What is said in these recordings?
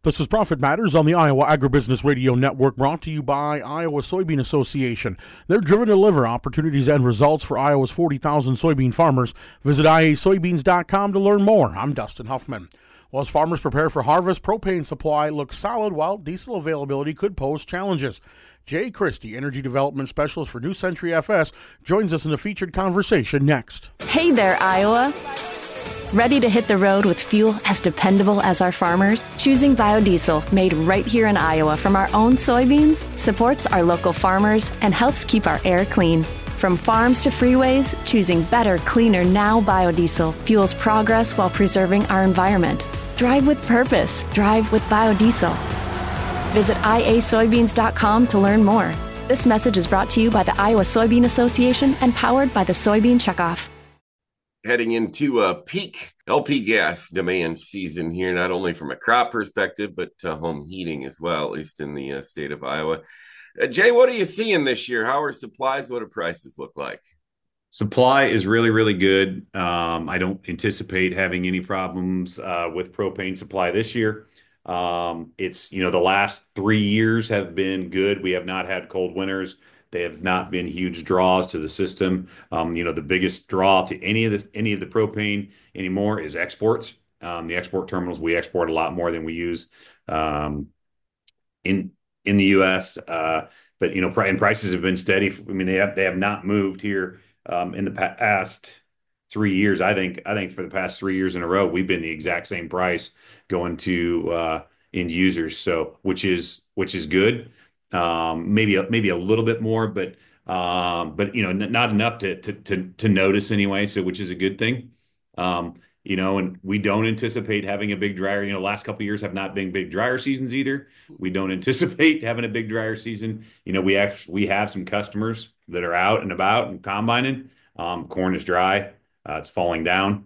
This is Profit Matters on the Iowa Agribusiness Radio Network, brought to you by Iowa Soybean Association. They're driven to deliver opportunities and results for Iowa's 40,000 soybean farmers. Visit iasoybeans.com to learn more. I'm Dustin Huffman. Well, as farmers prepare for harvest, propane supply looks solid, while diesel availability could pose challenges. Jay Christie, Energy Development Specialist for New Century FS, joins us in a featured conversation next. Hey there, Iowa. Ready to hit the road with fuel as dependable as our farmers? Choosing biodiesel, made right here in Iowa from our own soybeans, supports our local farmers and helps keep our air clean. From farms to freeways, choosing better, cleaner now biodiesel fuels progress while preserving our environment. Drive with purpose. Drive with biodiesel. Visit iasoybeans.com to learn more. This message is brought to you by the Iowa Soybean Association and powered by the Soybean Checkoff. Heading into a peak LP gas demand season here, not only from a crop perspective, but home heating as well, at least in the state of Iowa. Jay, what are you seeing this year? How are supplies? What do prices look like? Supply is really, really good. I don't anticipate having any problems with propane supply this year. The last 3 years have been good. We have not had cold winters. They have not been huge draws to the system. The biggest draw to any of the propane anymore is exports. The export terminals, we export a lot more than we use in the U.S. And prices have been steady. I mean, they have not moved here in the past 3 years. I think for the past 3 years in a row, we've been the exact same price going to end users. So which is good. Maybe a little bit more, but not enough to notice anyway. So which is a good thing. And we don't anticipate having a big dryer. Last couple of years have not been big dryer seasons either. We don't anticipate having a big dryer season. We have some customers that are out and about and combining. Corn is dry. It's falling down.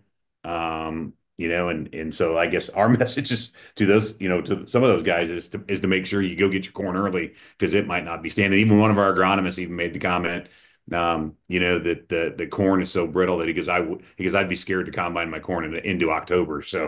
And so I guess our message is to those, to some of those guys is to make sure you go get your corn early, because it might not be standing. Even one of our agronomists even made the comment, that the corn is so brittle that he goes, I'd be scared to combine my corn into October. So,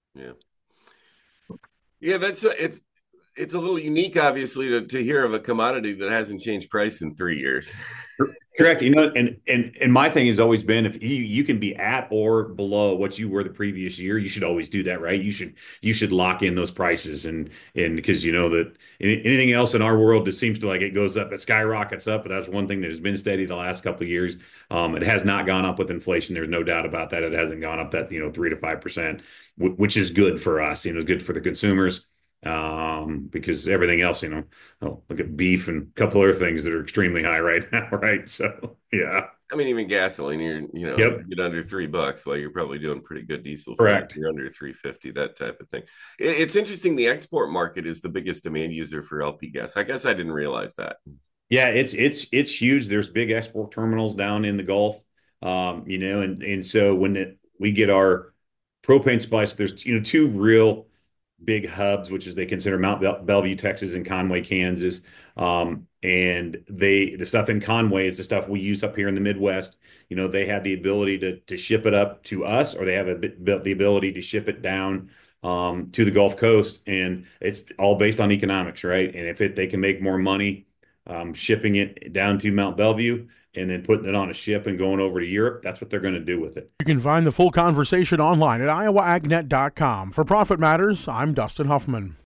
yeah, it's a little unique, obviously, to hear of a commodity that hasn't changed price in 3 years. Correct. And my thing has always been, if you can be at or below what you were the previous year, you should always do that, right? You should lock in those prices, and because that anything else in our world that seems to, like, it goes up, it skyrockets up, but that's one thing that has been steady the last couple of years. It has not gone up with inflation. There's no doubt about that. It hasn't gone up that 3 to 5%, which is good for us. Good for the consumers. Because everything else, look at beef and a couple other things that are extremely high right now, right? So, yeah. I mean, even gasoline, you get under $3, well, you're probably doing pretty good diesel. Correct. You're under $3.50, that type of thing. It's interesting. The export market is the biggest demand user for LP gas. I guess I didn't realize that. Yeah, it's huge. There's big export terminals down in the Gulf, and so when we get our propane supplies, there's two real big hubs, which is they consider Mount Bellevue, Texas, and Conway, Kansas. And the stuff in Conway is the stuff we use up here in the Midwest. They have the ability to ship it up to us, or they have the ability to ship it down to the Gulf Coast. And it's all based on economics, right? And if they can make more money shipping it down to Mount Bellevue and then putting it on a ship and going over to Europe, that's what they're going to do with it. You can find the full conversation online at iowaagnet.com. For Profit Matters, I'm Dustin Huffman.